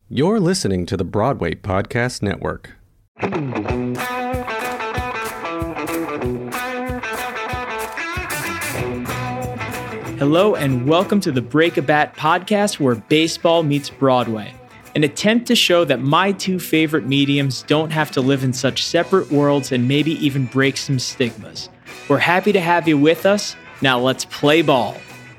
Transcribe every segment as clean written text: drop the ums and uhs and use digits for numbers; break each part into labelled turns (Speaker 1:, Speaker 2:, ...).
Speaker 1: You're listening to the Broadway Podcast Network.
Speaker 2: Hello and welcome to the Break a Bat podcast where baseball meets Broadway. An attempt to show that my two favorite mediums don't have to live in such separate worlds and maybe even break some stigmas. We're happy to have you with us. Now let's play ball.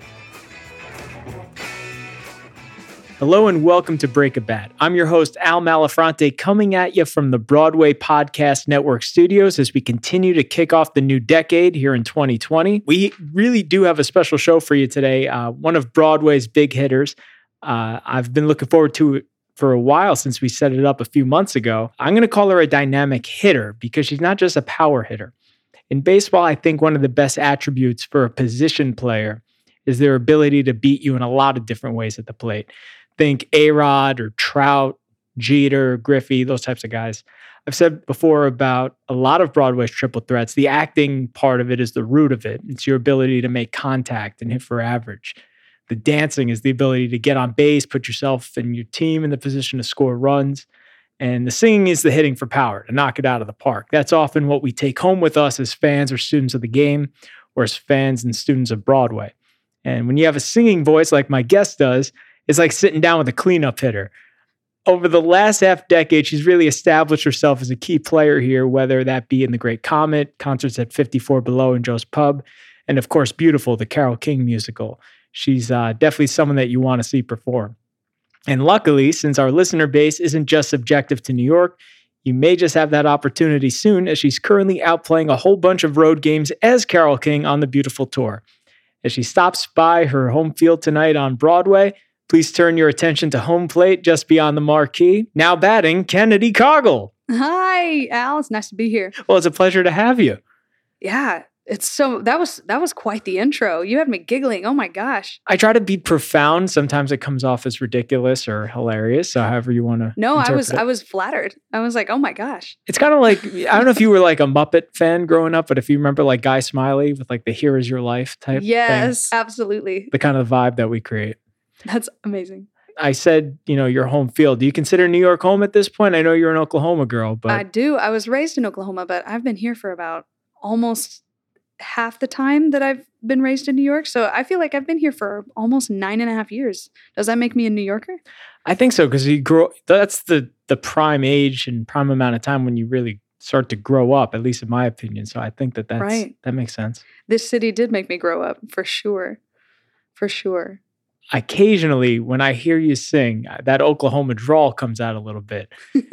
Speaker 2: Hello and welcome to Break a Bat. I'm your host, Al Malafronte, coming at you from the Broadway Podcast Network studios as we continue to kick off the new decade here in 2020. We really do have a special show for you today. One of Broadway's big hitters. I've been looking forward to it for a while since we set it up a few months ago. I'm going to call her a dynamic hitter because she's not just a power hitter. In baseball, I think one of the best attributes for a position player is their ability to beat you in a lot of different ways at the plate. Think A-Rod or Trout, Jeter, Griffey, those types of guys. I've said before about a lot of Broadway's triple threats. The acting part of it is the root of it. It's your ability to make contact and hit for average. The dancing is the ability to get on base, put yourself and your team in the position to score runs. And the singing is the hitting for power, to knock it out of the park. That's often what we take home with us as fans or students of the game, or as fans and students of Broadway. And when you have a singing voice like my guest does, it's like sitting down with a cleanup hitter. Over the last half decade, she's really established herself as a key player here, whether that be in The Great Comet, concerts at 54 Below and Joe's Pub, and of course, Beautiful, the Carole King musical. She's definitely someone that you want to see perform. And luckily, since our listener base isn't just subjective to New York, you may just have that opportunity soon, as she's currently out playing a whole bunch of road games as Carole King on the Beautiful tour. As she stops by her home field tonight on Broadway, please turn your attention to home plate just beyond the marquee. Now batting, Kennedy Coggle.
Speaker 3: Hi, Al. It's nice to be here.
Speaker 2: Well, it's a pleasure to have you.
Speaker 3: Yeah, that was quite the intro. You had me giggling. Oh my gosh.
Speaker 2: I try to be profound. Sometimes it comes off as ridiculous or hilarious. So however you want to.
Speaker 3: No, I was flattered. I was like, oh my gosh.
Speaker 2: It's kind of like, I don't know if you were like a Muppet fan growing up, but if you remember like Guy Smiley with like the Here Is Your Life type
Speaker 3: Yes,
Speaker 2: thing,
Speaker 3: absolutely.
Speaker 2: the kind of vibe that we create.
Speaker 3: That's amazing.
Speaker 2: I said, your home field. Do you consider New York home at this point? I know you're an Oklahoma girl, but
Speaker 3: I do. I was raised in Oklahoma, but I've been here for about almost half the time that I've been raised in New York. So I feel like I've been here for almost 9.5 years. Does that make me a New Yorker?
Speaker 2: I think so, because that's the prime age and prime amount of time when you really start to grow up, at least in my opinion. So I think that makes sense.
Speaker 3: This city did make me grow up, for sure. For sure.
Speaker 2: Occasionally, when I hear you sing, that Oklahoma drawl comes out a little bit.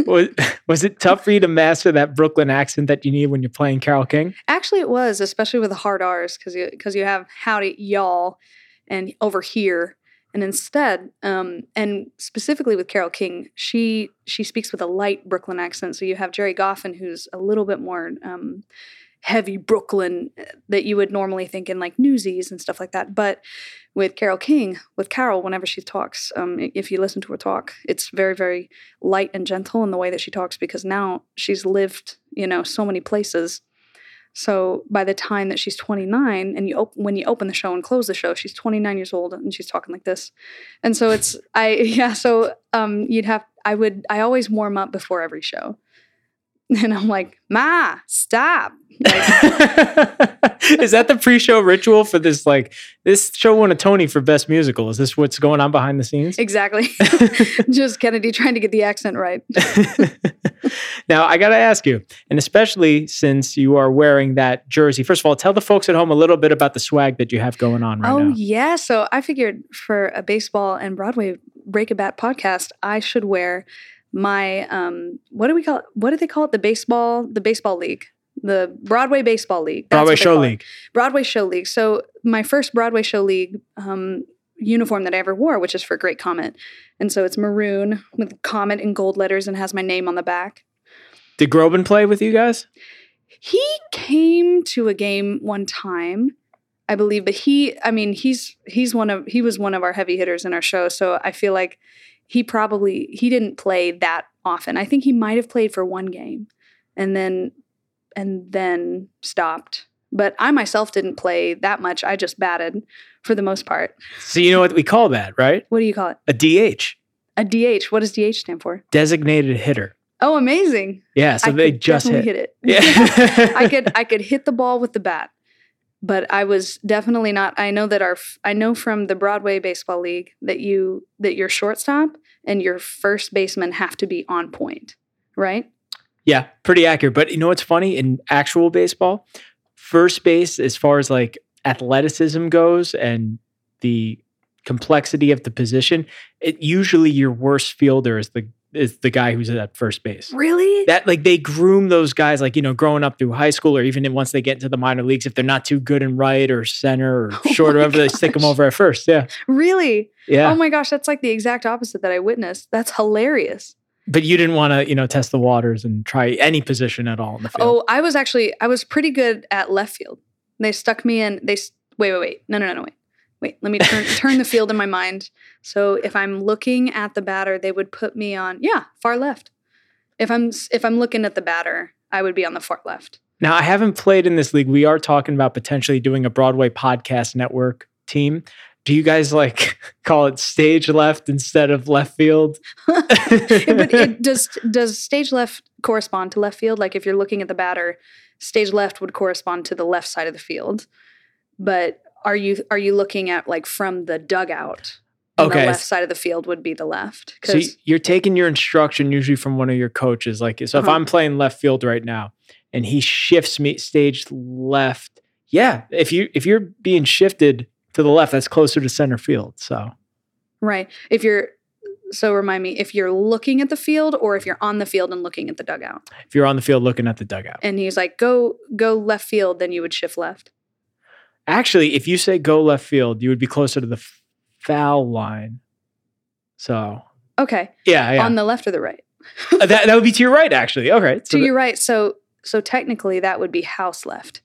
Speaker 2: Was it tough for you to master that Brooklyn accent that you need when you're playing Carole King?
Speaker 3: Actually, it was, especially with the hard R's, because you have howdy, y'all, and over here. And instead, and specifically with Carole King, she speaks with a light Brooklyn accent. So you have Jerry Goffin, who's a little bit more heavy Brooklyn that you would normally think in like Newsies and stuff like that. But with Carole King, with Carole, whenever she talks, if you listen to her talk, it's very, very light and gentle in the way that she talks, because now she's lived, so many places. So by the time that she's 29, and when you open the show and close the show, she's 29 years old and she's talking like this. And so I always warm up before every show. And I'm like, Ma, stop.
Speaker 2: Is that the pre-show ritual for this? Like, this show won a Tony for Best Musical. Is this what's going on behind the scenes?
Speaker 3: Exactly. Just Kennedy trying to get the accent right.
Speaker 2: Now, I got to ask you, and especially since you are wearing that jersey, first of all, tell the folks at home a little bit about the swag that you have going on right now.
Speaker 3: Oh, yeah. So I figured for a baseball and Broadway Break a Bat podcast, I should wear my, what do they call it? The baseball league. The Broadway Baseball League.
Speaker 2: Broadway Show League.
Speaker 3: Broadway Show League. So my first Broadway Show League uniform that I ever wore, which is for Great Comet. And so it's maroon with Comet in gold letters and has my name on the back.
Speaker 2: Did Groban play with you guys?
Speaker 3: He came to a game one time, I believe, but he was one of our heavy hitters in our show. So I feel like he didn't play that often. I think he might have played for one game and then stopped. But I myself didn't play that much. I just batted for the most part.
Speaker 2: So you know what we call that, right?
Speaker 3: What do you call it?
Speaker 2: A DH.
Speaker 3: A DH. What does DH stand for?
Speaker 2: Designated hitter.
Speaker 3: Oh, amazing.
Speaker 2: Yeah, so they just
Speaker 3: hit it.
Speaker 2: Yeah.
Speaker 3: I could hit the ball with the bat, but I was definitely not. I know from the Broadway Baseball League that your shortstop and your first baseman have to be on point, right?
Speaker 2: Yeah, pretty accurate. But you know what's funny? In actual baseball, first base, as far as like athleticism goes and the complexity of the position, usually your worst fielder is the guy who's at first base.
Speaker 3: Really?
Speaker 2: That like they groom those guys like, growing up through high school or even once they get into the minor leagues, if they're not too good in right or center or short or whatever, they stick them over at first. Yeah.
Speaker 3: Really?
Speaker 2: Yeah.
Speaker 3: Oh my gosh, that's like the exact opposite that I witnessed. That's hilarious.
Speaker 2: But you didn't want to, test the waters and try any position at all in the field.
Speaker 3: Oh, I was pretty good at left field. They stuck me in. Wait. No. Wait, let me turn the field in my mind. So if I'm looking at the batter, they would put me on, far left. If I'm looking at the batter, I would be on the far left.
Speaker 2: Now, I haven't played in this league. We are talking about potentially doing a Broadway Podcast Network team. Do you guys call it stage left instead of left field?
Speaker 3: But does stage left correspond to left field? Like if you're looking at the batter, stage left would correspond to the left side of the field. But are you looking at like from the dugout? And
Speaker 2: okay.
Speaker 3: The left side of the field would be the left.
Speaker 2: So you're taking your instruction usually from one of your coaches. So if I'm playing left field right now and he shifts me stage left, if you're being shifted to the left, that's closer to center field. So
Speaker 3: right. Remind me, if you're looking at the field or if you're on the field and looking at the dugout.
Speaker 2: If you're on the field looking at the dugout.
Speaker 3: And he's like, go left field, then you would shift left.
Speaker 2: Actually, if you say go left field, you would be closer to the foul line. So
Speaker 3: okay.
Speaker 2: Yeah.
Speaker 3: On the left or the right?
Speaker 2: that would be to your right, actually. Okay.
Speaker 3: So your right. So technically that would be house left.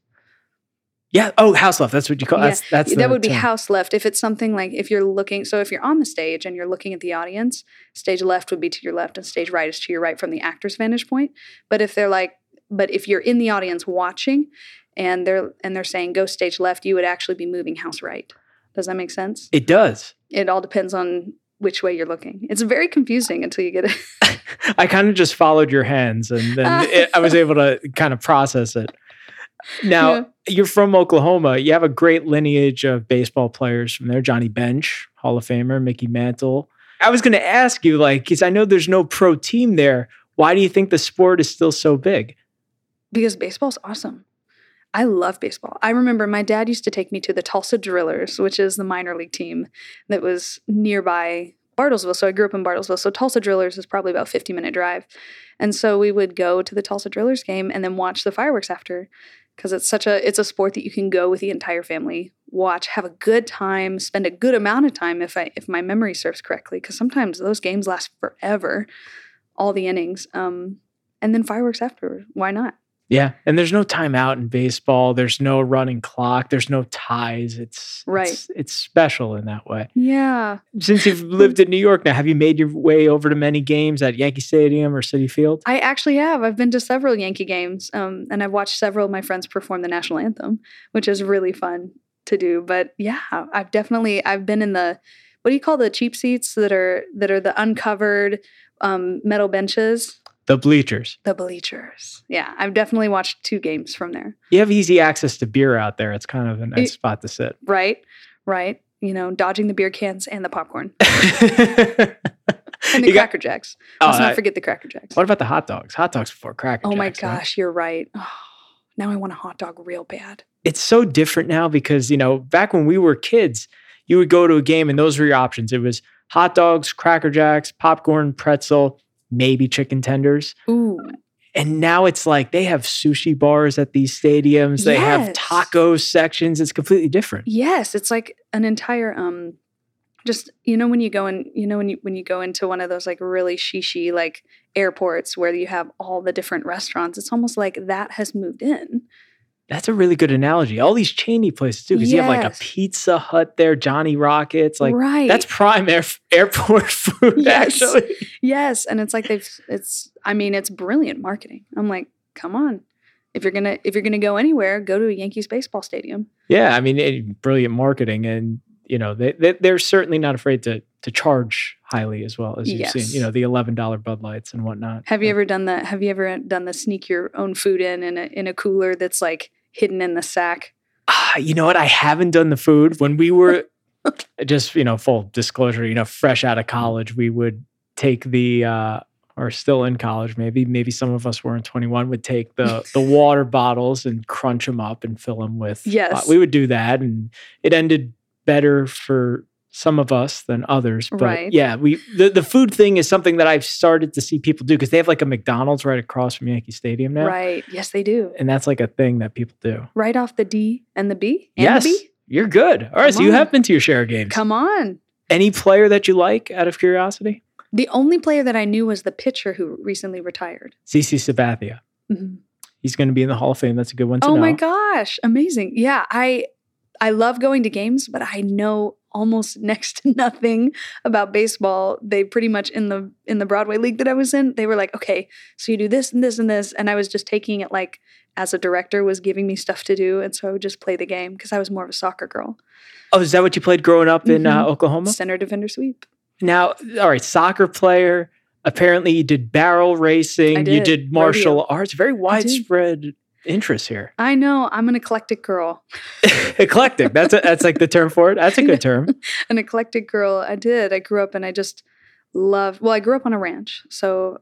Speaker 2: Yeah. Oh, house left. That's what you call it.
Speaker 3: Yeah.
Speaker 2: That
Speaker 3: would be house left. If it's something like if you're on the stage and you're looking at the audience, stage left would be to your left and stage right is to your right from the actor's vantage point. But if you're in the audience watching and they're saying go stage left, you would actually be moving house right. Does that make sense?
Speaker 2: It does.
Speaker 3: It all depends on which way you're looking. It's very confusing until you get it.
Speaker 2: I kind of just followed your hands and then I was able to kind of process it. Now, You're from Oklahoma. You have a great lineage of baseball players from there. Johnny Bench, Hall of Famer, Mickey Mantle. I was going to ask you, because I know there's no pro team there. Why do you think the sport is still so big?
Speaker 3: Because baseball's awesome. I love baseball. I remember my dad used to take me to the Tulsa Drillers, which is the minor league team that was nearby Bartlesville. So I grew up in Bartlesville. So Tulsa Drillers is probably about a 50-minute drive. And so we would go to the Tulsa Drillers game and then watch the fireworks after. Because it's a sport that you can go with the entire family, watch, have a good time, spend a good amount of time if my memory serves correctly. Because sometimes those games last forever, all the innings, and then fireworks after. Why not?
Speaker 2: Yeah, and there's no timeout in baseball. There's no running clock. There's no ties. It's special in that way.
Speaker 3: Yeah.
Speaker 2: Since you've lived in New York now, have you made your way over to many games at Yankee Stadium or Citi Field?
Speaker 3: I actually have. I've been to several Yankee games, and I've watched several of my friends perform the national anthem, which is really fun to do. But yeah, I've been in the, what do you call the cheap seats that are the uncovered metal benches?
Speaker 2: The bleachers.
Speaker 3: The bleachers. Yeah, I've definitely watched 2 games from there.
Speaker 2: You have easy access to beer out there. It's kind of a nice spot to sit.
Speaker 3: Right. Dodging the beer cans and the popcorn. And the Cracker Jacks. Let's not forget the Cracker Jacks.
Speaker 2: What about the hot dogs? Hot dogs before Cracker Jacks.
Speaker 3: Oh my gosh, You're right. Oh, now I want a hot dog real bad.
Speaker 2: It's so different now because, back when we were kids, you would go to a game and those were your options. It was hot dogs, Cracker Jacks, popcorn, pretzel, maybe chicken tenders.
Speaker 3: Ooh.
Speaker 2: And now it's like they have sushi bars at these stadiums. They have taco sections. It's completely different.
Speaker 3: Yes, it's like an entire just when you go in, when you go into one of those like really shishi like airports where you have all the different restaurants, it's almost like that has moved in.
Speaker 2: That's a really good analogy. All these chainy places too, because you have like a Pizza Hut there, Johnny Rockets, that's prime airport food. Actually,
Speaker 3: yes, and it's like it's brilliant marketing. I'm like, come on, if you're gonna go anywhere, go to a Yankees baseball stadium.
Speaker 2: Yeah, brilliant marketing, and they're certainly not afraid to charge highly as well, as you've
Speaker 3: Yes.
Speaker 2: seen, the $11 Bud Lights and whatnot.
Speaker 3: Have you ever done that? Have you ever done the sneak your own food in a cooler that's like hidden in the sack?
Speaker 2: You know what? I haven't done the food. When we were just, full disclosure, fresh out of college, we would take or still in college, maybe some of us weren't 21, would take the water bottles and crunch them up and fill them with.
Speaker 3: Yes.
Speaker 2: We would do that, and it ended better for some of us than others. But
Speaker 3: Right.
Speaker 2: yeah, the food thing is something that I've started to see people do, because they have like a McDonald's right across from Yankee Stadium now.
Speaker 3: Right. Yes, they do.
Speaker 2: And that's like a thing that people do.
Speaker 3: Right off the D and the B? And
Speaker 2: Yes.
Speaker 3: the B?
Speaker 2: You're good. All right.
Speaker 3: Come
Speaker 2: So you
Speaker 3: on.
Speaker 2: have been to your share of games.
Speaker 3: Come on.
Speaker 2: Any player that you like out of curiosity?
Speaker 3: The only player that I knew was the pitcher who recently retired.
Speaker 2: CC Sabathia.
Speaker 3: Mhm.
Speaker 2: He's going to be in the Hall of Fame. That's a good one to know.
Speaker 3: Oh my gosh. Amazing. Yeah. I love going to games, but I know almost next to nothing about baseball. They pretty much in the Broadway league that I was in, they were like, okay, so you do this and this and this. And I was just taking it like as a director was giving me stuff to do. And so I would just play the game because I was more of a soccer girl.
Speaker 2: Oh, is that what you played growing up in
Speaker 3: Mhm.
Speaker 2: Oklahoma?
Speaker 3: Center defender sweep.
Speaker 2: Now, all right, soccer player. Apparently you did barrel racing.
Speaker 3: I
Speaker 2: You
Speaker 3: did.
Speaker 2: did martial
Speaker 3: Rodeo.
Speaker 2: arts. Very widespread interest here.
Speaker 3: I know. I'm an eclectic girl.
Speaker 2: Eclectic. That's like the term for it. That's a good term.
Speaker 3: An eclectic girl. I did. I grew up and I just loved, I grew up on a ranch. So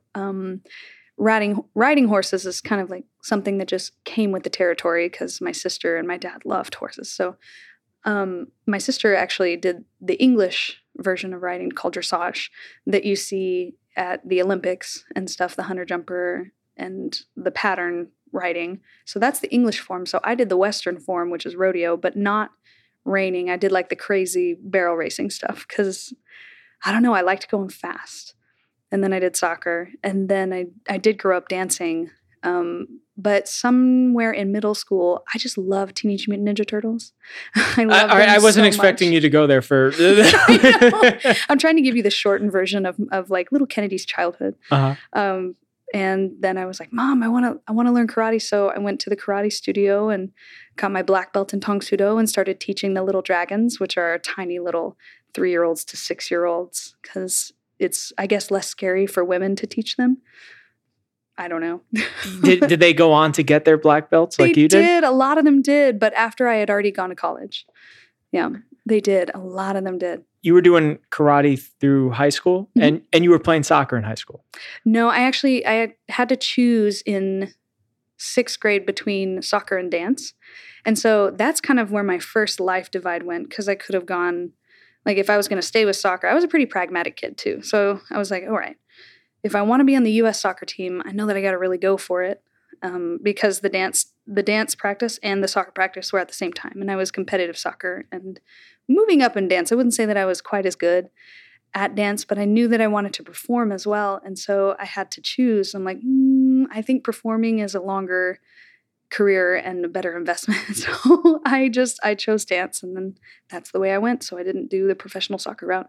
Speaker 3: riding horses is kind of like something that just came with the territory because my sister and my dad loved horses. So my sister actually did the English version of riding called dressage that you see at the Olympics and stuff, the hunter jumper and the pattern riding. So that's the English form. So I did the Western form, which is rodeo, but not reining. I did like the crazy barrel racing stuff because I don't know, I liked going fast. And then I did soccer. And then I did grow up dancing. But somewhere in middle school, I just loved Teenage Mutant Ninja Turtles.
Speaker 2: I wasn't expecting you to go there for.
Speaker 3: I know. I'm trying to give you the shortened version of like little Kennedy's childhood.
Speaker 2: Uh-huh.
Speaker 3: And then I was like, Mom, I want to learn karate. So I went to the karate studio and got my black belt in Tong Sudo and started teaching the little dragons, which are tiny little 3-year-olds to 6-year-olds, because it's, I guess, less scary for women to teach them. I don't know.
Speaker 2: Did they go on to get their black belts like you did?
Speaker 3: They did. A lot of them did, but after I had already gone to college. Yeah, they did. A lot of them did.
Speaker 2: You were doing karate through high school, and you were playing soccer in high school.
Speaker 3: No, I had to choose in 6th grade between soccer and dance. And so that's kind of where my first life divide went, because I could have gone, like if I was going to stay with soccer, I was a pretty pragmatic kid too. So I was like, all right, if I want to be on the U.S. soccer team, I know that I got to really go for it, because the dance practice and the soccer practice were at the same time. And I was competitive soccer and moving up in dance. I wouldn't say that I was quite as good at dance, but I knew that I wanted to perform as well. And so I had to choose. I'm like, I think performing is a longer career and a better investment. So I chose dance, and then that's the way I went. So I didn't do the professional soccer route.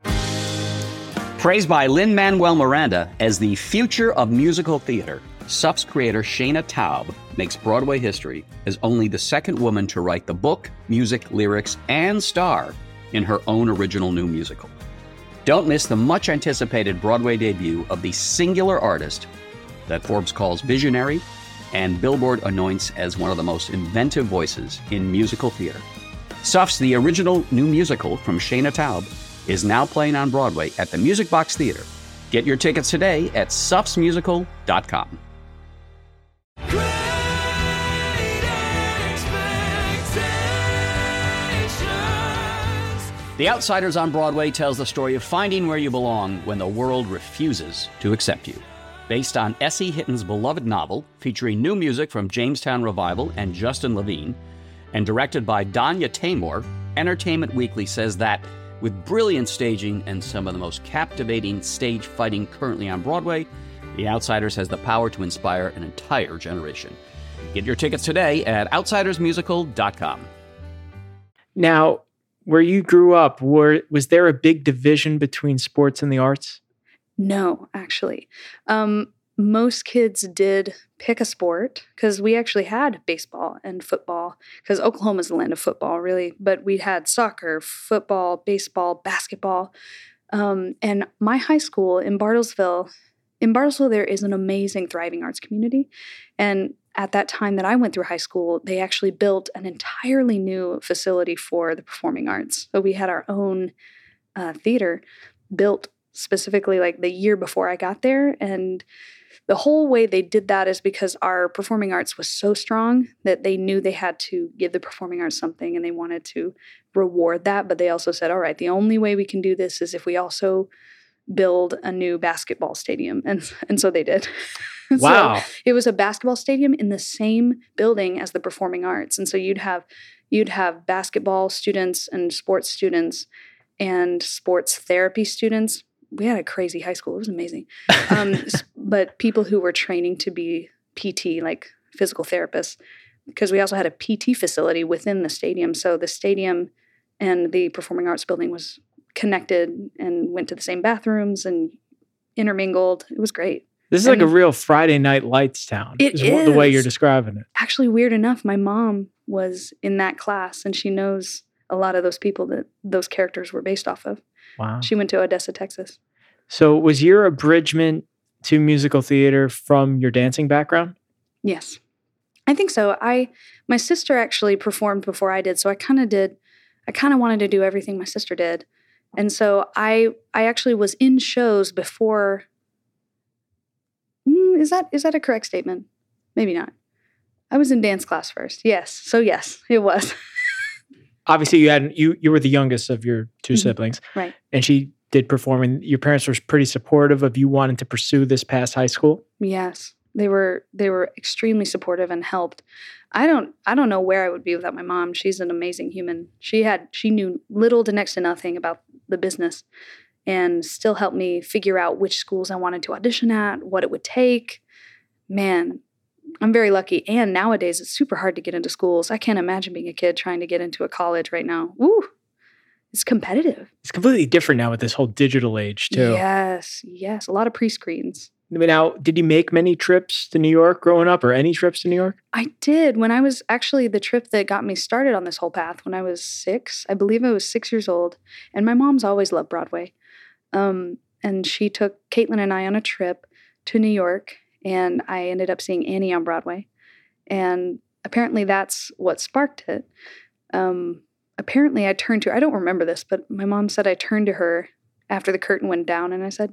Speaker 4: Praised by Lin-Manuel Miranda as the future of musical theater, SUP's creator Shayna Taub makes Broadway history as only the second woman to write the book, music, lyrics, and star in her own original new musical. Don't miss the much-anticipated Broadway debut of the singular artist that Forbes calls visionary and Billboard anoints as one of the most inventive voices in musical theater. SUP's The Original New Musical from Shayna Taub is now playing on Broadway at the Music Box Theater. Get your tickets today at supsmusical.com. The Outsiders on Broadway tells the story of finding where you belong when the world refuses to accept you. Based on S.E. Hitton's beloved novel, featuring new music from Jamestown Revival and Justin Levine, and directed by Danya Taymor, Entertainment Weekly says that with brilliant staging and some of the most captivating stage fighting currently on Broadway, The Outsiders has the power to inspire an entire generation. Get your tickets today at outsidersmusical.com.
Speaker 2: Now, where you grew up, was there a big division between sports and the arts?
Speaker 3: No, actually. Most kids did pick a sport, because we actually had baseball and football, because Oklahoma's the land of football, really. But we had soccer, football, baseball, basketball. And my high school in Bartlesville, there is an amazing, thriving arts community. And at that time that I went through high school, they actually built an entirely new facility for the performing arts. So we had our own theater built specifically like the year before I got there. And the whole way they did that is because our performing arts was so strong that they knew they had to give the performing arts something, and they wanted to reward that. But they also said, all right, the only way we can do this is if we also build a new basketball stadium. And so they did.
Speaker 2: Wow.
Speaker 3: So it was a basketball stadium in the same building as the performing arts. And so you'd have basketball students and sports students and sports therapy students. We had a crazy high school. It was amazing. But people who were training to be PT, like physical therapists, because we also had a PT facility within the stadium. So the stadium and the performing arts building was connected and went to the same bathrooms and intermingled. It was great.
Speaker 2: This is like a real Friday Night Lights town.
Speaker 3: It is.
Speaker 2: The way you're describing it.
Speaker 3: Actually, weird enough, my mom was in that class, and she knows a lot of those people that those characters were based off of.
Speaker 2: Wow.
Speaker 3: She went to Odessa, Texas.
Speaker 2: So was your abridgment to musical theater from your dancing background?
Speaker 3: Yes, I think so. My sister actually performed before I did, so I kind of wanted to do everything my sister did. And so I actually was in shows before. Is that a correct statement? Maybe not. I was in dance class first. Yes. So yes, it was.
Speaker 2: Obviously, you were the youngest of your two siblings.
Speaker 3: Right.
Speaker 2: And she did perform, and your parents were pretty supportive of you wanting to pursue this past high school?
Speaker 3: Yes. They were extremely supportive and helped. I don't know where I would be without my mom. She's an amazing human. She knew little to next to nothing about the business, and still helped me figure out which schools I wanted to audition at, what it would take. Man, I'm very lucky. And nowadays, it's super hard to get into schools. I can't imagine being a kid trying to get into a college right now. Woo! It's competitive.
Speaker 2: It's completely different now with this whole digital age, too.
Speaker 3: Yes. A lot of pre-screens.
Speaker 2: Now, did you make many trips to New York growing up, or any trips to New York?
Speaker 3: I did. When I was actually the trip that got me started on this whole path, when I was 6, I believe I was 6 years old. And my mom's always loved Broadway. And she took Caitlin and I on a trip to New York, and I ended up seeing Annie on Broadway. And apparently that's what sparked it. Apparently I turned to her, I don't remember this, but my mom said I turned to her after the curtain went down, and I said,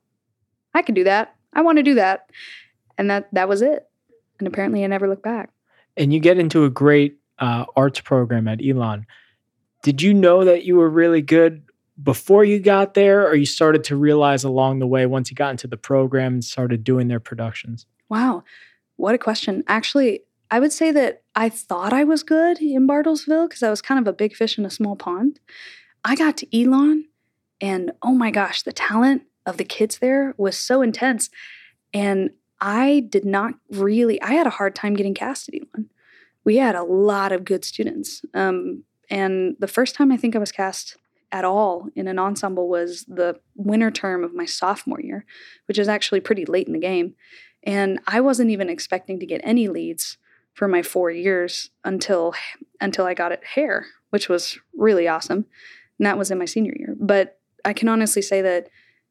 Speaker 3: I can do that. I want to do that. And that was it. And apparently I never looked back.
Speaker 2: And you get into a great arts program at Elon. Did you know that you were really good before you got there, or you started to realize along the way once you got into the program and started doing their productions?
Speaker 3: Wow. What a question. Actually, I would say that I thought I was good in Bartlesville because I was kind of a big fish in a small pond. I got to Elon, and oh my gosh, the talent of the kids there was so intense. And I had a hard time getting cast at Elon. We had a lot of good students. And the first time I think I was cast at all in an ensemble was the winter term of my sophomore year, which is actually pretty late in the game. And I wasn't even expecting to get any leads for my 4 years until I got at Hair, which was really awesome. And that was in my senior year. But I can honestly say that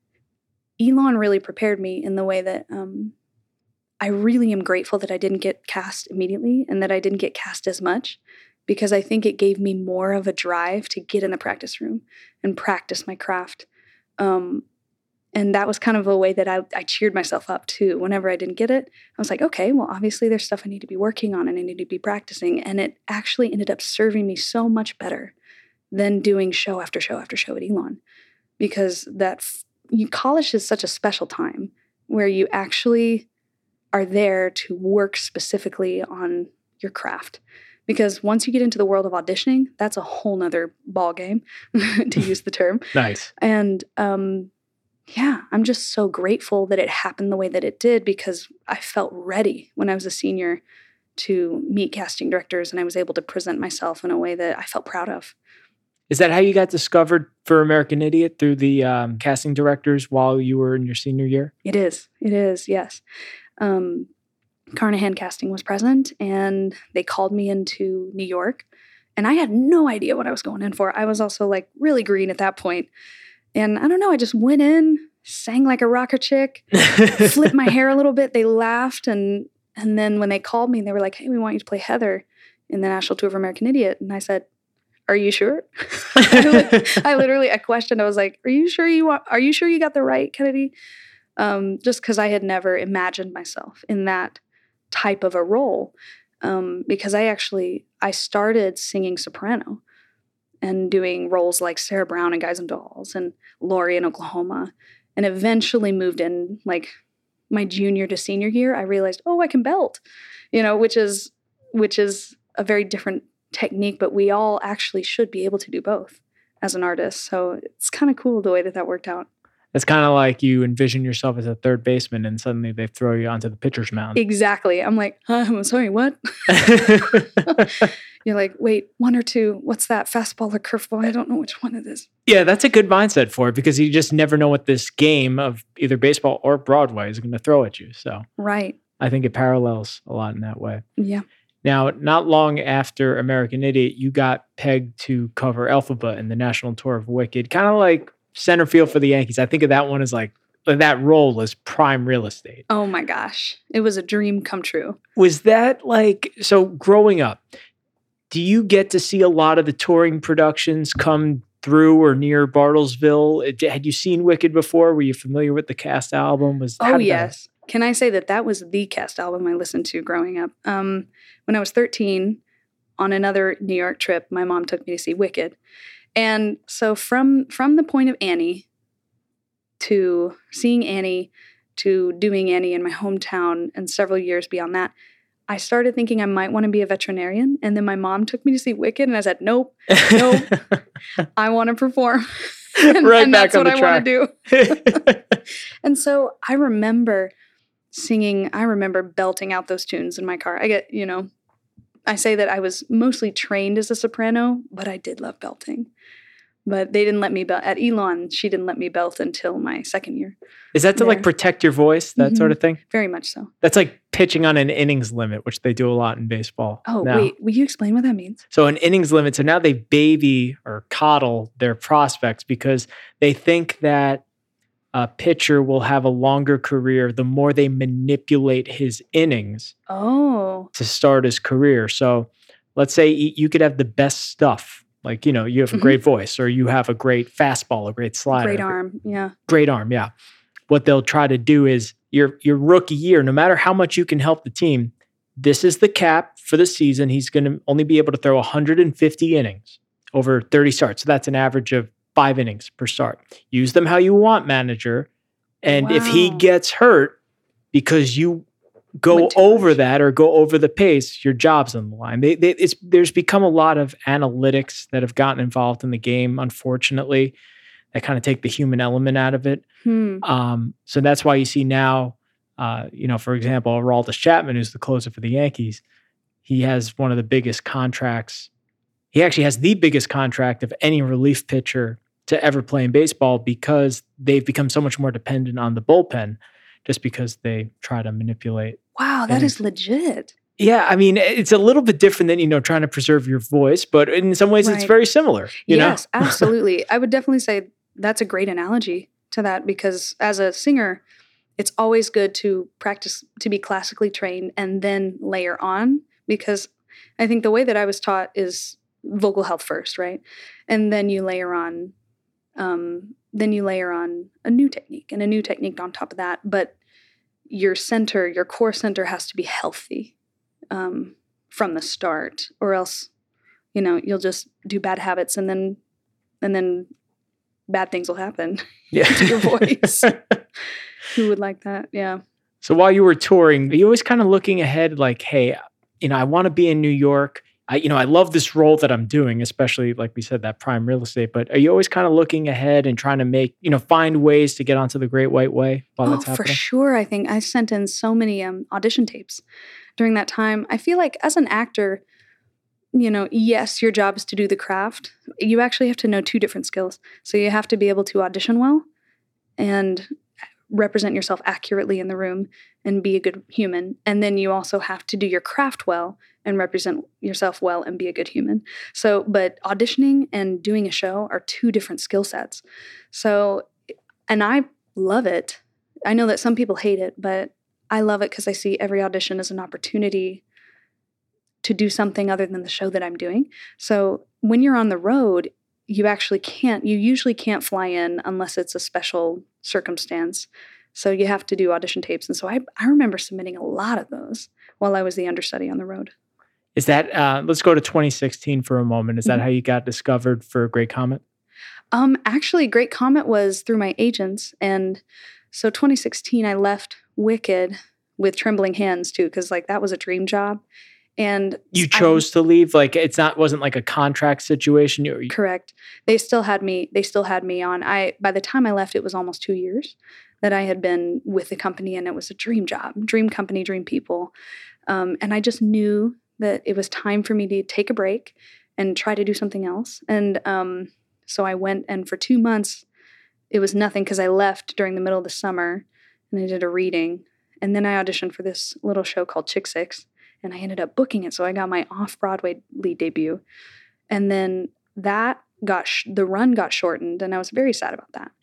Speaker 3: Elon really prepared me in the way that I really am grateful that I didn't get cast immediately and that I didn't get cast as much, because I think it gave me more of a drive to get in the practice room and practice my craft. And that was kind of a way that I cheered myself up too. Whenever I didn't get it, I was like, okay, well, obviously there's stuff I need to be working on and I need to be practicing. And it actually ended up serving me so much better than doing show after show after show at Elon, because college is such a special time where you actually are there to work specifically on your craft. Because once you get into the world of auditioning, that's a whole nother ball game, to use the term.
Speaker 2: Nice.
Speaker 3: And yeah, I'm just so grateful that it happened the way that it did, because I felt ready when I was a senior to meet casting directors, and I was able to present myself in a way that I felt proud of.
Speaker 2: Is that how you got discovered for American Idiot, through the casting directors while you were in your senior year?
Speaker 3: It is, yes. Carnahan Casting was present, and they called me into New York, and I had no idea what I was going in for. I was also like really green at that point. And I don't know, I just went in, sang like a rocker chick, flipped my hair a little bit. They laughed. And then when they called me, they were like, hey, we want you to play Heather in the National Tour of American Idiot. And I said, are you sure? I questioned. I was like, are you sure you got the right Kennedy? Just because I had never imagined myself in that type of a role. Because I started singing soprano and doing roles like Sarah Brown in Guys and Dolls and Lori in Oklahoma, and eventually moved in like my junior to senior year. I realized, I can belt, which is a very different technique, but we all actually should be able to do both as an artist. So it's kind of cool the way that worked out.
Speaker 2: It's kind of like you envision yourself as a third baseman and suddenly they throw you onto the pitcher's mound.
Speaker 3: Exactly. I'm like, I'm sorry, what? You're like, wait, 1 or 2, what's that, fastball or curveball? I don't know which one it is.
Speaker 2: Yeah, that's a good mindset for it because you just never know what this game of either baseball or Broadway is going to throw at you. So
Speaker 3: right.
Speaker 2: I think it parallels a lot in that way.
Speaker 3: Yeah.
Speaker 2: Now, not long after American Idiot, you got pegged to cover Elphaba in the National Tour of Wicked, kind of like center field for the Yankees. I think of that one as like, that role as prime real estate.
Speaker 3: Oh my gosh. It was a dream come true.
Speaker 2: Was that like, so growing up, do you get to see a lot of the touring productions come through or near Bartlesville? Had you seen Wicked before? Were you familiar with the cast album?
Speaker 3: Yes. Can I say that was the cast album I listened to growing up? When I was 13, on another New York trip, my mom took me to see Wicked. And so from the point of Annie to seeing Annie to doing Annie in my hometown and several years beyond that, I started thinking I might want to be a veterinarian. And then my mom took me to see Wicked and I said, nope, I want to perform. and that's what I want to do. And so I remember belting out those tunes in my car. I say that I was mostly trained as a soprano, but I did love belting. But they didn't let me belt. At Elon, she didn't let me belt until my second year.
Speaker 2: Is that to like protect your voice, that sort of thing?
Speaker 3: Very much so.
Speaker 2: That's like pitching on an innings limit, which they do a lot in baseball.
Speaker 3: Oh, wait. Will you explain what that means?
Speaker 2: So an innings limit. So now they baby or coddle their prospects because they think that a pitcher will have a longer career the more they manipulate his innings to start his career. So let's say you could have the best stuff. Like, you have a great voice or you have a great fastball, a great slider.
Speaker 3: Great arm, yeah.
Speaker 2: Great arm, yeah. What they'll try to do is your rookie year, no matter how much you can help the team, this is the cap for the season. He's going to only be able to throw 150 innings over 30 starts. So that's an average of 5 innings per start. Use them how you want, manager. And if he gets hurt because you go over that or go over the pace, your job's on the line. There's become a lot of analytics that have gotten involved in the game, unfortunately, that kind of take the human element out of it. So that's why you see now, for example, Aroldis Chapman, who's the closer for the Yankees, he has one of the biggest contracts. He actually has the biggest contract of any relief pitcher to ever play in baseball because they've become so much more dependent on the bullpen just because they try to manipulate.
Speaker 3: Wow, that is legit.
Speaker 2: Yeah, I mean, it's a little bit different than, trying to preserve your voice, but in some ways it's very similar.
Speaker 3: Yes, absolutely. I would definitely say that's a great analogy to that because as a singer, it's always good to practice to be classically trained and then layer on because I think the way that I was taught is vocal health first, right? And then you layer on a new technique and a new technique on top of that. But your core center has to be healthy from the start, or else, you'll just do bad habits and then bad things will happen to your voice. Who would like that? Yeah.
Speaker 2: So while you were touring, are you always kind of looking ahead like, hey, I want to be in New York. I love this role that I'm doing, especially like we said, that prime real estate, but are you always kind of looking ahead and trying to make, find ways to get onto the Great White Way while that's happening?
Speaker 3: For sure. I think I sent in so many audition tapes during that time. I feel like as an actor, yes, your job is to do the craft. You actually have to know 2 different skills. So you have to be able to audition well. And represent yourself accurately in the room and be a good human. And then you also have to do your craft well and represent yourself well and be a good human. So, but auditioning and doing a show are two different skill sets. So, and I love it. I know that some people hate it, but I love it because I see every audition as an opportunity to do something other than the show that I'm doing. So when you're on the road, you usually can't fly in unless it's a special circumstance. So you have to do audition tapes. And so I remember submitting a lot of those while I was the understudy on the road.
Speaker 2: Is that, let's go to 2016 for a moment. Is that how you got discovered for Great Comet?
Speaker 3: Actually, Great Comet was through my agents. And so 2016, I left Wicked with trembling hands too, because like that was a dream job. And
Speaker 2: you chose to leave? Like wasn't like a contract situation?
Speaker 3: Correct. They still had me on. By the time I left, it was almost 2 years that I had been with the company, and it was a dream job, dream company, dream people. And I just knew that it was time for me to take a break and try to do something else. And so I went, and for 2 months, it was nothing because I left during the middle of the summer and I did a reading. And then I auditioned for this little show called Chick 6. And I ended up booking it. So I got my off-Broadway lead debut. And then that the run got shortened, and I was very sad about that.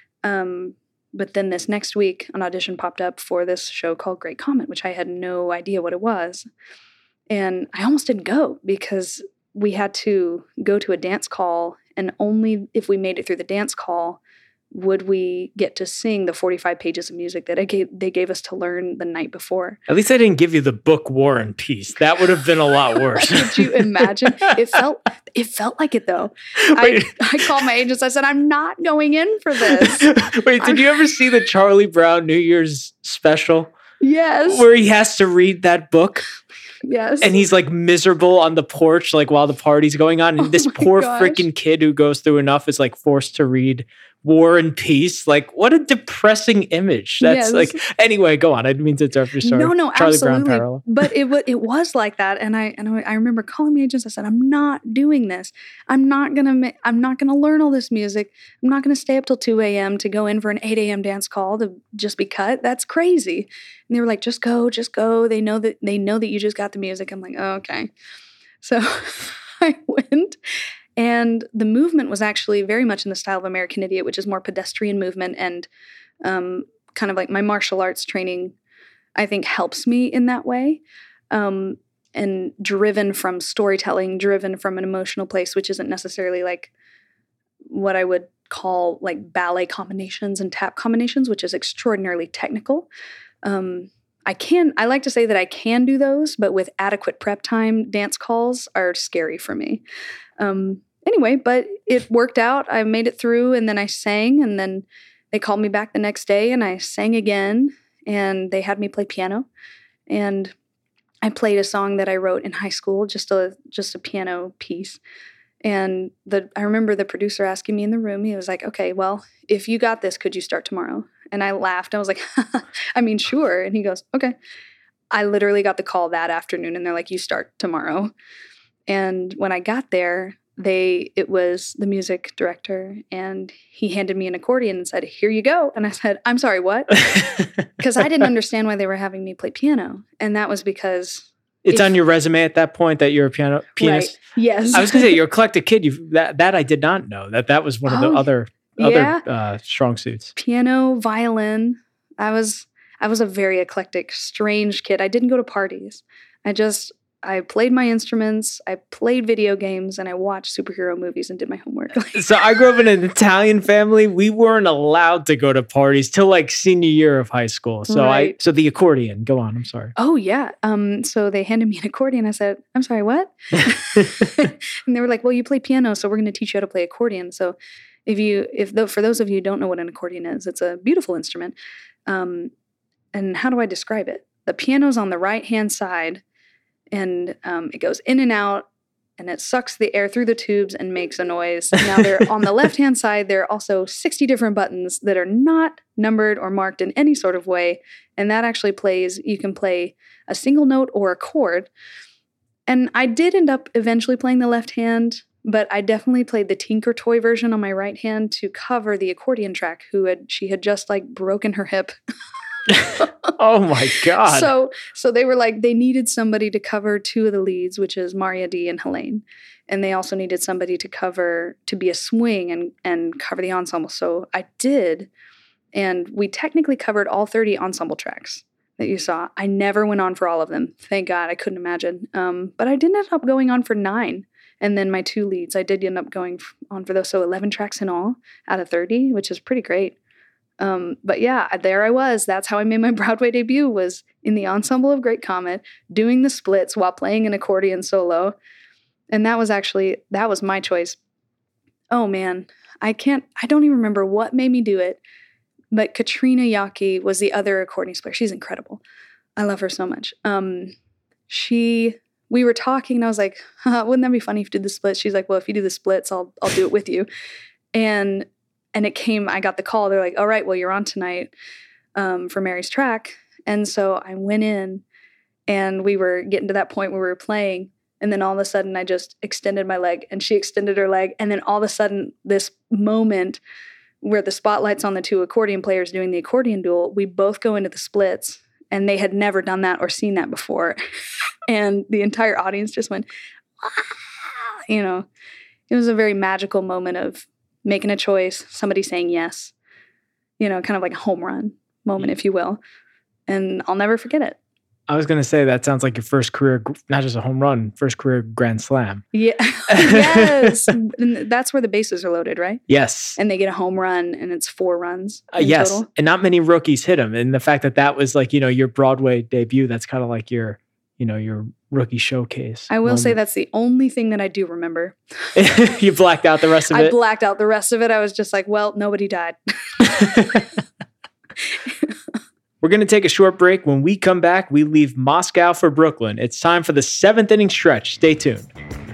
Speaker 3: But then this next week, an audition popped up for this show called Great Comet, which I had no idea what it was. And I almost didn't go because we had to go to a dance call, and only if we made it through the dance call would we get to sing the 45 pages of music that they gave us to learn the night before.
Speaker 2: At least I didn't give you the book War and Peace. That would have been a lot worse.
Speaker 3: Could you imagine? It felt like it though. I called my agents. I said, I'm not going in for this.
Speaker 2: Wait, did you ever see the Charlie Brown New Year's special?
Speaker 3: Yes.
Speaker 2: Where he has to read that book?
Speaker 3: Yes.
Speaker 2: And he's like miserable on the porch, like while the party's going on. And this poor freaking kid who goes through enough is like forced to read War and Peace. Like, what a depressing image. That's like, anyway, go on. I didn't mean to interrupt your story.
Speaker 3: No,
Speaker 2: Charlie
Speaker 3: absolutely.
Speaker 2: Brown parallel.
Speaker 3: But it was like that. And I remember calling my agents. I said, I'm not doing this. I'm not gonna learn all this music. I'm not gonna stay up till 2 a.m. to go in for an 8 a.m. dance call to just be cut. That's crazy. And they were like, just go. They know that you just got the music. I'm like, oh, okay. So I went. And the movement was actually very much in the style of American Idiot, which is more pedestrian movement, and kind of like my martial arts training, I think, helps me in that way. And driven from storytelling, driven from an emotional place, which isn't necessarily like what I would call like ballet combinations and tap combinations, which is extraordinarily technical. I like to say that I can do those, but with adequate prep time, dance calls are scary for me. Anyway, but it worked out. I made it through, and then I sang, and then they called me back the next day, and I sang again, and they had me play piano, and I played a song that I wrote in high school, just a piano piece. And I remember the producer asking me in the room, he was like, okay, well, if you got this, could you start tomorrow? And I laughed. I was like, I mean, sure. And he goes, okay. I literally got the call that afternoon, and they're like, you start tomorrow. And when I got there, it was the music director, and he handed me an accordion and said, here you go. And I said, I'm sorry, what? Because I didn't understand why they were having me play piano. And that was because
Speaker 2: it's on your resume at that point that you're a pianist.
Speaker 3: Right. Yes.
Speaker 2: I was going to say, you're a eclectic kid. That I did not know that was one of the other strong suits.
Speaker 3: Piano, violin. I was a very eclectic, strange kid. I didn't go to parties. I played my instruments, I played video games, and I watched superhero movies and did my homework.
Speaker 2: So I grew up in an Italian family. We weren't allowed to go to parties till like senior year of high school. So right. So the accordion, go on, I'm sorry.
Speaker 3: Oh yeah. So they handed me an accordion. I said, I'm sorry, what? And they were like, well, you play piano, so we're going to teach you how to play accordion. So for those of you who don't know what an accordion is, it's a beautiful instrument. And how do I describe it? The piano's on the right-hand side, and it goes in and out, and it sucks the air through the tubes and makes a noise. Now, on the left-hand side, there are also 60 different buttons that are not numbered or marked in any sort of way, and that actually you can play a single note or a chord. And I did end up eventually playing the left hand, But I definitely played the Tinker Toy version on my right hand to cover the accordion track. She had just like broken her hip.
Speaker 2: Oh my God.
Speaker 3: So they were like, they needed somebody to cover two of the leads, which is Maria D and Helene. And they also needed somebody to be a swing and cover the ensemble. So I did. And we technically covered all 30 ensemble tracks that you saw. I never went on for all of them. Thank God. I couldn't imagine. But I did end up going on for 9. And then my 2 leads, I did end up going on for those. So 11 tracks in all out of 30, which is pretty great. But yeah, there I was. That's how I made my Broadway debut, was in the ensemble of Great Comet, doing the splits while playing an accordion solo. And that was my choice. Oh man, I don't even remember what made me do it, but Katrina Yaki was the other accordion player. She's incredible. I love her so much. We were talking and I was like, wouldn't that be funny if you did the splits? She's like, well, if you do the splits, I'll do it with you. And I got the call. They're like, all right, well, you're on tonight for Mary's track. And so I went in and we were getting to that point where we were playing. And then all of a sudden I just extended my leg and she extended her leg. And then all of a sudden this moment where the spotlight's on the 2 accordion players doing the accordion duel, we both go into the splits and they had never done that or seen that before. And the entire audience just went, ah! It was a very magical moment of making a choice, somebody saying yes, kind of like a home run moment, if you will. And I'll never forget it.
Speaker 2: I was going to say, that sounds like your first career, not just a home run, first career Grand Slam.
Speaker 3: Yeah. Yes. And that's where the bases are loaded, right?
Speaker 2: Yes.
Speaker 3: And they get a home run and it's 4 runs
Speaker 2: yes.
Speaker 3: total.
Speaker 2: And not many rookies hit them. And the fact that was like, your Broadway debut, that's kind of like your rookie showcase.
Speaker 3: I will say that's the only thing that I do remember.
Speaker 2: You blacked out the rest of it?
Speaker 3: I blacked out the rest of it. I was just like, well, nobody died.
Speaker 2: We're going to take a short break. When we come back, we leave Moscow for Brooklyn. It's time for the 7th inning stretch. Stay tuned.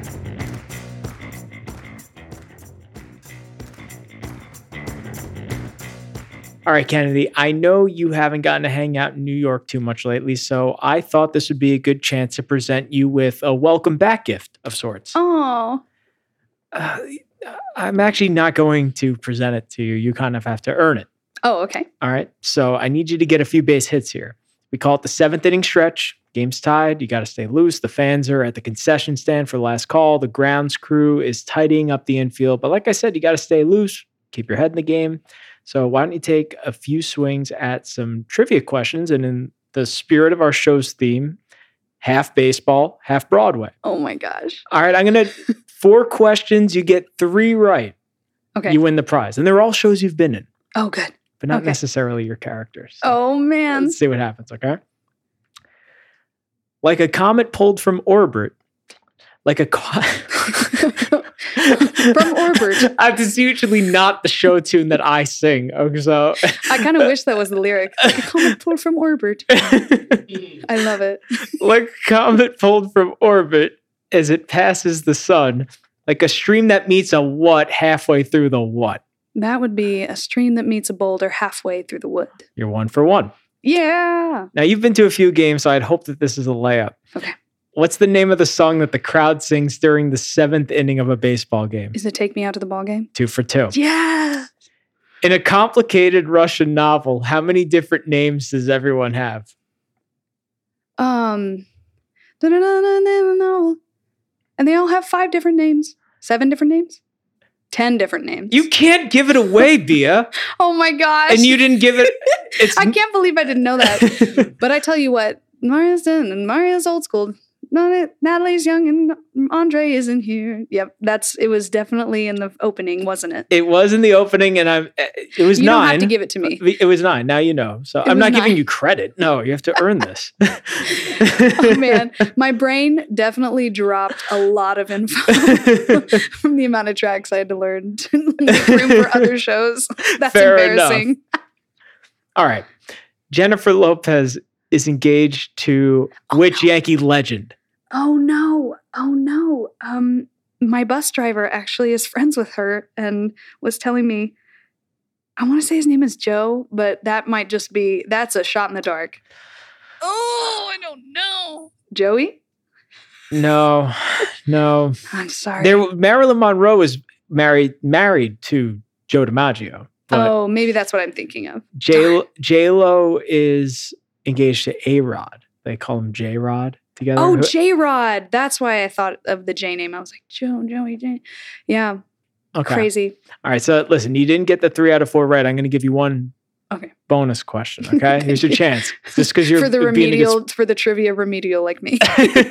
Speaker 2: All right, Kennedy, I know you haven't gotten to hang out in New York too much lately, so I thought this would be a good chance to present you with a welcome back gift of sorts.
Speaker 3: Oh.
Speaker 2: I'm actually not going to present it to you. You kind of have to earn it.
Speaker 3: Oh, okay.
Speaker 2: All right. So I need you to get a few base hits here. We call it the 7th inning stretch. Game's tied. You got to stay loose. The fans are at the concession stand for the last call. The grounds crew is tidying up the infield. But like I said, you got to stay loose. Keep your head in the game. So why don't you take a few swings at some trivia questions? And in the spirit of our show's theme, half baseball, half Broadway.
Speaker 3: Oh my gosh.
Speaker 2: All right. I'm going to 4 questions. You get 3 right.
Speaker 3: Okay.
Speaker 2: You win the prize. And they're all shows you've been in.
Speaker 3: Oh, good.
Speaker 2: But not necessarily your characters. So
Speaker 3: oh, man.
Speaker 2: Let's see what happens, okay? Like a comet pulled from orbit.
Speaker 3: From orbit.
Speaker 2: That's usually not the show tune that I sing. Okay, so
Speaker 3: I kind of wish that was the lyric. Like a comet pulled from orbit. I love it.
Speaker 2: Like a comet pulled from orbit as it passes the sun. Like a stream that meets a what halfway through the what?
Speaker 3: That would be a stream that meets a boulder halfway through the wood.
Speaker 2: You're 1 for 1.
Speaker 3: Yeah.
Speaker 2: Now, you've been to a few games, so I'd hope that this is a layup.
Speaker 3: Okay.
Speaker 2: What's the name of the song that the crowd sings during the 7th inning of a baseball game?
Speaker 3: Is it Take Me Out to the Ball Game?
Speaker 2: 2 for 2.
Speaker 3: Yeah.
Speaker 2: In a complicated Russian novel, how many different names does everyone have?
Speaker 3: And they all have 5 different names. 7 different names? 10 different names.
Speaker 2: You can't give it away, Bia.
Speaker 3: Oh my gosh.
Speaker 2: And you didn't give it.
Speaker 3: I can't believe I didn't know that. But I tell you what, Maria's done and Maria's old school. Natalie's young and Andre isn't here. Yep, it was definitely in the opening, wasn't it?
Speaker 2: It was in the opening, and it was 9.
Speaker 3: You don't have to give it to me.
Speaker 2: It was 9. Now you know. So I'm not giving you credit. No, you have to earn this.
Speaker 3: Oh man, my brain definitely dropped a lot of info from the amount of tracks I had to learn to make room for other shows. That's
Speaker 2: Fair
Speaker 3: embarrassing.
Speaker 2: Enough. All right, Jennifer Lopez is engaged to which Yankee legend?
Speaker 3: Oh no. My bus driver actually is friends with her and was telling me, I want to say his name is Joe, but that might just be, that's a shot in the dark. Oh, I don't know. Joey?
Speaker 2: No.
Speaker 3: I'm sorry.
Speaker 2: Marilyn Monroe was married to Joe DiMaggio. But
Speaker 3: Oh, maybe that's what I'm thinking of.
Speaker 2: J-Lo is engaged to A-Rod. They call him J-Rod together.
Speaker 3: Oh, J-Rod. That's why I thought of the J name. I was like, Joey J. Yeah.
Speaker 2: Okay.
Speaker 3: Crazy.
Speaker 2: All right. So listen, you didn't get the 3 out of 4 right. I'm going to give you one bonus question. Okay. Here's your chance. Just because you're
Speaker 3: for the trivia remedial like me.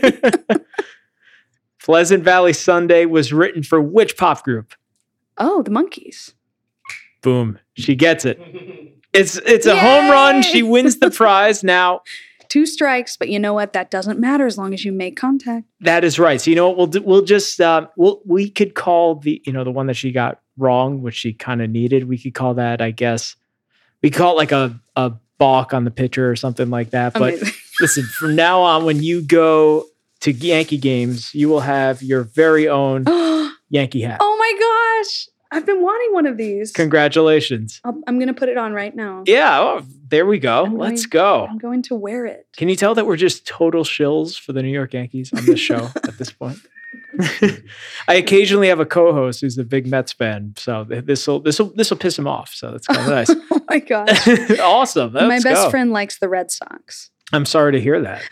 Speaker 2: Pleasant Valley Sunday was written for which pop group?
Speaker 3: Oh, the Monkees.
Speaker 2: Boom. She gets it. It's a home run. She wins the prize. Now,
Speaker 3: 2 strikes, but you know what? That doesn't matter as long as you make contact.
Speaker 2: that is right. So you know what we'll just we could call the the one that she got wrong, which she kind of needed. We could call that, I guess, we call it like a balk on the pitcher or something like that. But
Speaker 3: Amazing.
Speaker 2: listen, from now on, when you go to Yankee games, you will have your very own Yankee hat.
Speaker 3: Oh my gosh. I've been wanting one of these.
Speaker 2: Congratulations.
Speaker 3: I'm going to put it on right now.
Speaker 2: Yeah, oh, there we go. Let's go.
Speaker 3: I'm going to wear it.
Speaker 2: Can you tell that we're just total shills for the New York Yankees on this show at this point? I occasionally have a co-host who's a big Mets fan, so this will piss him off. So that's kind of nice.
Speaker 3: Oh my gosh.
Speaker 2: Awesome.
Speaker 3: My best friend likes the Red Sox.
Speaker 2: I'm sorry to hear that.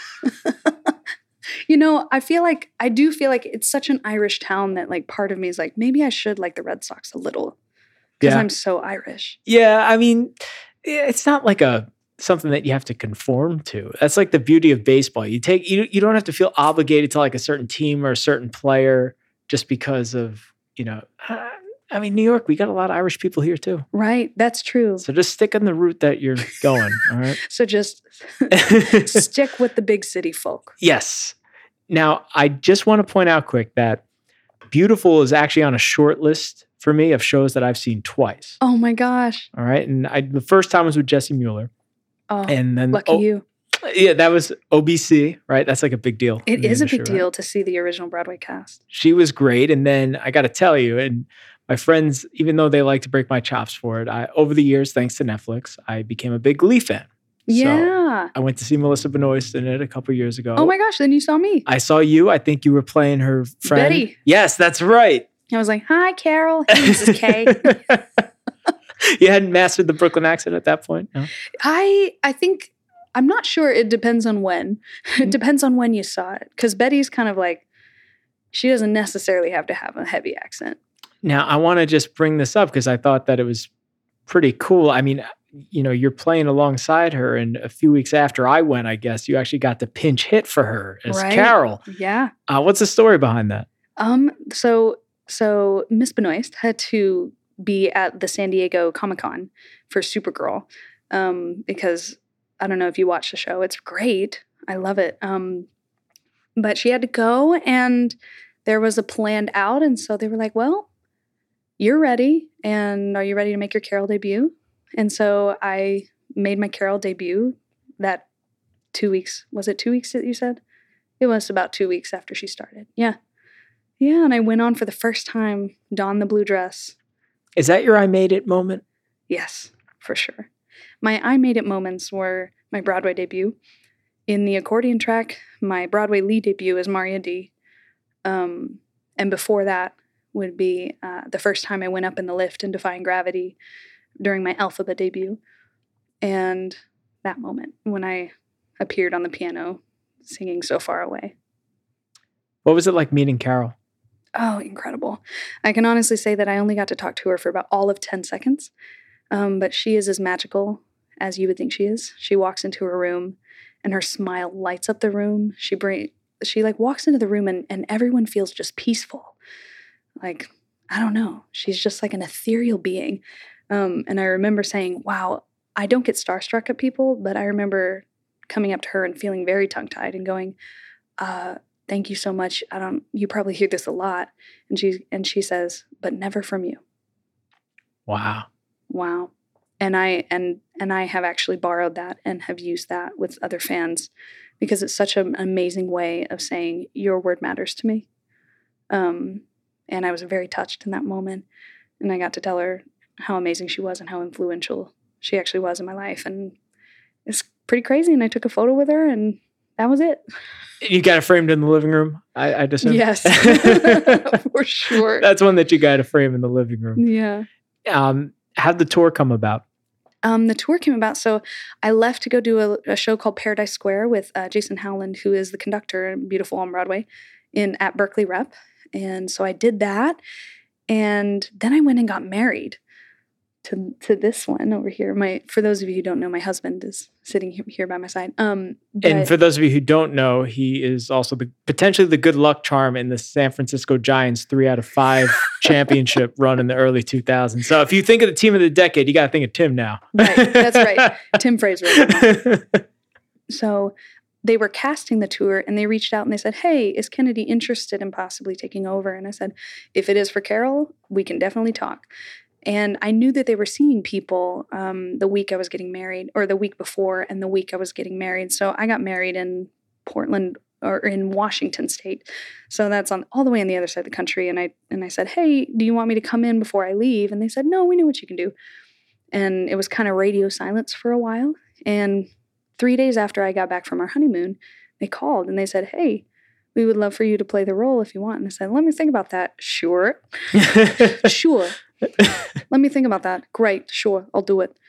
Speaker 3: I do feel like it's such an Irish town that like part of me is like, maybe I should like the Red Sox a little because I'm so Irish.
Speaker 2: Yeah, I mean, it's not like something that you have to conform to. That's like the beauty of baseball. You don't have to feel obligated to like a certain team or a certain player just because of, I mean, New York, we got a lot of Irish people here too.
Speaker 3: Right. That's true.
Speaker 2: So just stick on the route that you're going. All right.
Speaker 3: So just stick with the big city folk.
Speaker 2: Yes. Now, I just want to point out quick that Beautiful is actually on a short list for me of shows that I've seen twice.
Speaker 3: Oh my gosh.
Speaker 2: All right. And the first time was with Jesse Mueller.
Speaker 3: Oh,
Speaker 2: and then
Speaker 3: lucky you.
Speaker 2: Yeah, that was OBC, right? That's like a big deal.
Speaker 3: It is a big deal to see the original Broadway cast.
Speaker 2: She was great. And then I got to tell you, and my friends, even though they like to break my chops for it, over the years, thanks to Netflix, I became a big Glee fan.
Speaker 3: Yeah.
Speaker 2: So I went to see Melissa Benoist in it a couple years ago.
Speaker 3: Oh my gosh, then you saw me.
Speaker 2: I saw you. I think you were playing her friend.
Speaker 3: Betty.
Speaker 2: Yes, that's right.
Speaker 3: I was like, hi, Carol. Hey, this is Kay.
Speaker 2: You hadn't mastered the Brooklyn accent at that point? No?
Speaker 3: I think, I'm not sure. It depends on when. It depends on when you saw it. Because Betty's kind of like, she doesn't necessarily have to have a heavy accent.
Speaker 2: Now, I want to just bring this up because I thought that it was pretty cool. I mean, you're playing alongside her, and a few weeks after I went, I guess, you actually got the pinch hit for her as Carol.
Speaker 3: Yeah.
Speaker 2: What's the story behind that?
Speaker 3: So Miss Benoist had to be at the San Diego Comic-Con for Supergirl because I don't know if you watch the show. It's great. I love it. But she had to go, and there was a planned out, and so they were like, well, you're ready, and are you ready to make your Carol debut? And so I made my Carol debut that 2 weeks. Was it 2 weeks that you said? It was about 2 weeks after she started. Yeah. Yeah, and I went on for the first time, donned the blue dress.
Speaker 2: Is that your I made it moment?
Speaker 3: Yes, for sure. My I made it moments were my Broadway debut. In the accordion track, my Broadway lead debut is Maria D. And before that would be the first time I went up in the lift in Defying Gravity during my Alphaba debut. And that moment when I appeared on the piano singing So Far Away.
Speaker 2: What was it like meeting Carol?
Speaker 3: Oh, incredible. I can honestly say that I only got to talk to her for about all of 10 seconds. But she is as magical as you would think she is. She walks into her room and her smile lights up the room. She walks into the room and everyone feels just peaceful. Like, I don't know. She's just like an ethereal being. And I remember saying, wow, I don't get starstruck at people, but I remember coming up to her and feeling very tongue-tied and going, thank you so much. You probably hear this a lot. And she says, but never from you.
Speaker 2: Wow.
Speaker 3: Wow. And I have actually borrowed that and have used that with other fans because it's such an amazing way of saying your word matters to me. And I was very touched in that moment. And I got to tell her how amazing she was and how influential she actually was in my life. And it's pretty crazy. And I took a photo with her and that was it.
Speaker 2: You got it framed in the living room, I'd assume?
Speaker 3: Yes, for sure.
Speaker 2: That's one that you got to frame in the living room.
Speaker 3: Yeah.
Speaker 2: How'd the tour come about?
Speaker 3: The tour came about, so I left to go do a show called Paradise Square with Jason Howland, who is the conductor in Beautiful on Broadway at Berkeley Rep. And so I did that. And then I went and got married to this one over here. For those of you who don't know, my husband is sitting here by my side.
Speaker 2: And for those of you who don't know, he is also potentially the good luck charm in the San Francisco Giants 3 out of 5 championship run in the early 2000s. So if you think of the team of the decade, you got to think of Tim now.
Speaker 3: Right, that's right. Tim Fraser. So they were casting the tour, and they reached out and they said, hey, is Kennedy interested in possibly taking over? And I said, if it is for Carol, we can definitely talk. And I knew that they were seeing people the week I was getting married, or the week before and the week I was getting married. So I got married in Portland, or in Washington State. So that's all the way on the other side of the country. And I said, hey, do you want me to come in before I leave? And they said, no, we know what you can do. And it was kind of radio silence for a while. And 3 days after I got back from our honeymoon, they called and they said, hey, we would love for you to play the role if you want. And I said, let me think about that. Sure. Sure. Let me think about that. Great. Sure. I'll do it.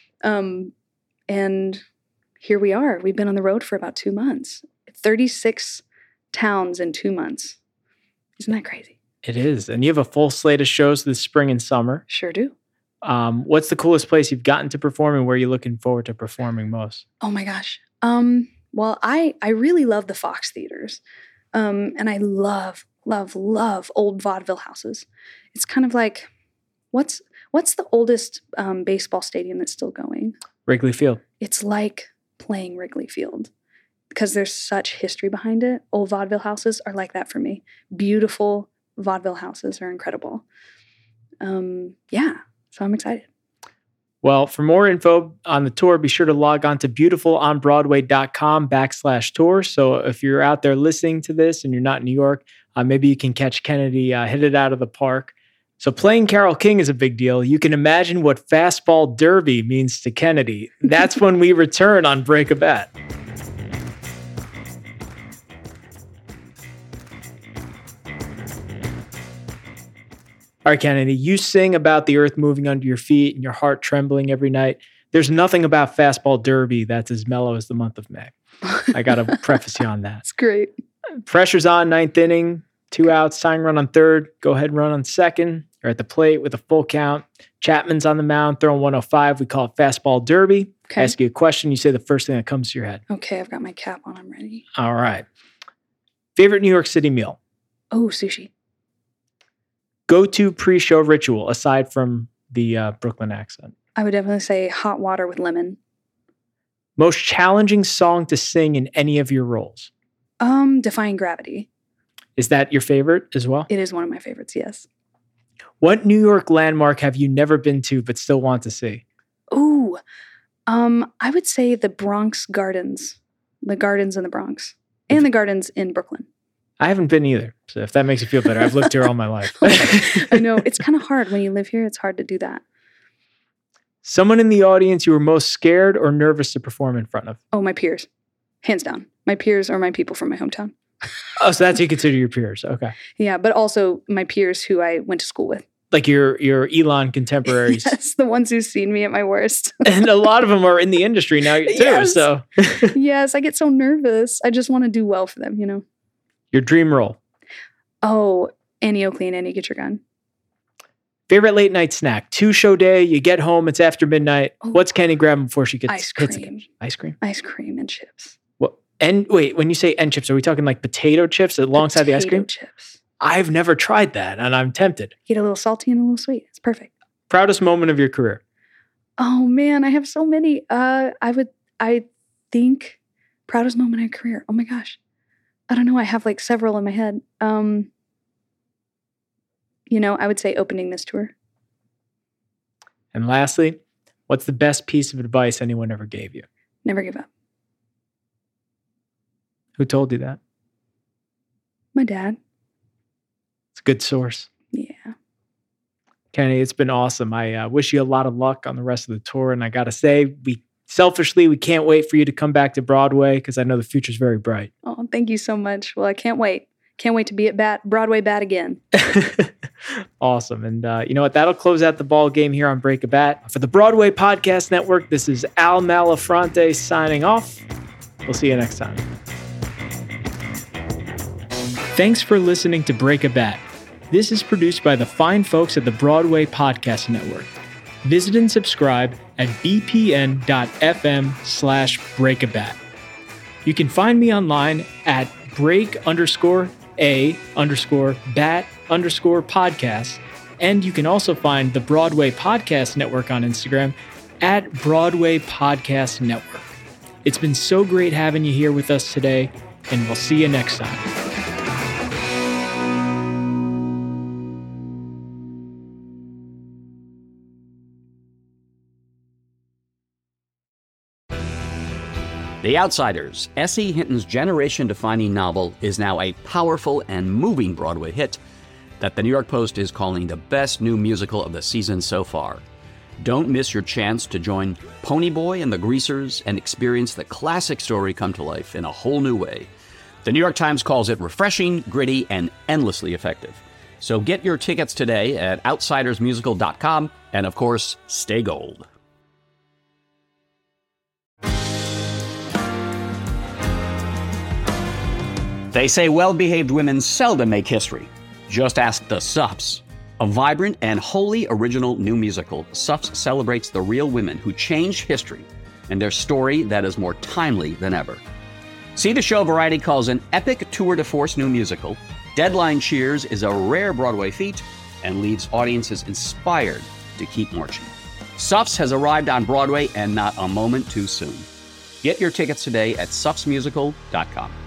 Speaker 3: And here we are. We've been on the road for about 2 months. 36 towns in 2 months. Isn't that crazy?
Speaker 2: It is. And you have a full slate of shows this spring and summer.
Speaker 3: Sure do.
Speaker 2: What's the coolest place you've gotten to perform, and where are you looking forward to performing most?
Speaker 3: Oh my gosh. Well, I really love the Fox theaters. And I love old vaudeville houses. It's kind of like, what's the oldest baseball stadium that's still going?
Speaker 2: Wrigley Field.
Speaker 3: It's like playing Wrigley Field because there's such history behind it. Old vaudeville houses are like that for me. Beautiful vaudeville houses are incredible. Yeah, so I'm excited.
Speaker 2: Well, for more info on the tour, be sure to log on to beautifulonbroadway.com/tour. So if you're out there listening to this and you're not in New York, maybe you can catch Kennedy, hit it out of the park. So playing Carole King is a big deal. You can imagine what fastball derby means to Kennedy. That's when we return on Break a Bet. All right, Kennedy, you sing about the earth moving under your feet and your heart trembling every night. There's nothing about fastball derby that's as mellow as the month of May. I got to preface you on that.
Speaker 3: It's great.
Speaker 2: Pressure's on, 9th inning, 2 outs, tying run on 3rd, go ahead and run on 2nd. You're at the plate with a full count. Chapman's on the mound, throwing 105. We call it fastball derby.
Speaker 3: Okay.
Speaker 2: I ask you a question, you say the first thing that comes to your head.
Speaker 3: Okay, I've got my cap on. I'm ready.
Speaker 2: All right. Favorite New York City meal?
Speaker 3: Oh, sushi.
Speaker 2: Go-to pre-show ritual, aside from the Brooklyn accent?
Speaker 3: I would definitely say hot water with lemon.
Speaker 2: Most challenging song to sing in any of your roles?
Speaker 3: Defying Gravity.
Speaker 2: Is that your favorite as well?
Speaker 3: It is one of my favorites, yes.
Speaker 2: What New York landmark have you never been to but still want to see?
Speaker 3: Ooh, I would say the Bronx Gardens. The gardens in the Bronx. And the gardens in Brooklyn.
Speaker 2: I haven't been either, so if that makes you feel better, I've lived here all my life.
Speaker 3: I know. It's kind of hard when you live here. It's hard to do that.
Speaker 2: Someone in the audience you were most scared or nervous to perform in front of?
Speaker 3: Oh, my peers. Hands down. My peers are my people from my hometown.
Speaker 2: Oh, so that's what you consider your peers. Okay.
Speaker 3: Yeah, but also my peers who I went to school with.
Speaker 2: Like your Elon contemporaries.
Speaker 3: Yes, the ones who've seen me at my worst.
Speaker 2: And a lot of them are in the industry now too.
Speaker 3: Yes.
Speaker 2: So
Speaker 3: Yes, I get so nervous. I just want to do well for them, you know.
Speaker 2: Your dream role?
Speaker 3: Oh, Annie Oakley and Annie Get Your Gun.
Speaker 2: Favorite late night snack? 2-show day, you get home, it's after midnight.
Speaker 3: Oh.
Speaker 2: What's Kenny grabbing before she gets
Speaker 3: Ice
Speaker 2: hits
Speaker 3: cream.
Speaker 2: again? Ice cream?
Speaker 3: Ice cream and chips.
Speaker 2: What? And wait, when you say end chips, are we talking like potato chips alongside the ice cream?
Speaker 3: Potato chips.
Speaker 2: I've never tried that, and I'm tempted.
Speaker 3: Get a little salty and a little sweet. It's perfect.
Speaker 2: Proudest moment of your career?
Speaker 3: Oh man, I have so many. I think proudest moment of my career. Oh my gosh. I don't know. I have like several in my head. I would say opening this tour.
Speaker 2: And lastly, what's the best piece of advice anyone ever gave you?
Speaker 3: Never give up.
Speaker 2: Who told you that?
Speaker 3: My dad.
Speaker 2: It's a good source.
Speaker 3: Yeah.
Speaker 2: Kenny, it's been awesome. I wish you a lot of luck on the rest of the tour. And I got to say, we selfishly, we can't wait for you to come back to Broadway because I know the future's very bright.
Speaker 3: Oh, thank you so much. Well, I can't wait. Can't wait to be at Broadway Bat again.
Speaker 2: Awesome. And you know what? That'll close out the ball game here on Break a Bat. For the Broadway Podcast Network, this is Al Malafronte signing off. We'll see you next time. Thanks for listening to Break a Bat. This is produced by the fine folks at the Broadway Podcast Network. Visit and subscribe at bpn.fm/breakabat. You can find me online at break_a_bat_podcast. And you can also find the Broadway Podcast Network on Instagram at Broadway Podcast Network. It's been so great having you here with us today, and we'll see you next time.
Speaker 4: The Outsiders, S.E. Hinton's generation-defining novel, is now a powerful and moving Broadway hit that the New York Post is calling the best new musical of the season so far. Don't miss your chance to join Ponyboy and the Greasers and experience the classic story come to life in a whole new way. The New York Times calls it refreshing, gritty, and endlessly effective. So get your tickets today at outsidersmusical.com, and of course, stay gold. They say well-behaved women seldom make history. Just ask the Suffs. A vibrant and wholly original new musical, Suffs celebrates the real women who changed history and their story that is more timely than ever. See the show Variety calls an epic tour de force new musical. Deadline cheers is a rare Broadway feat and leaves audiences inspired to keep marching. Suffs has arrived on Broadway and not a moment too soon. Get your tickets today at suffsmusical.com.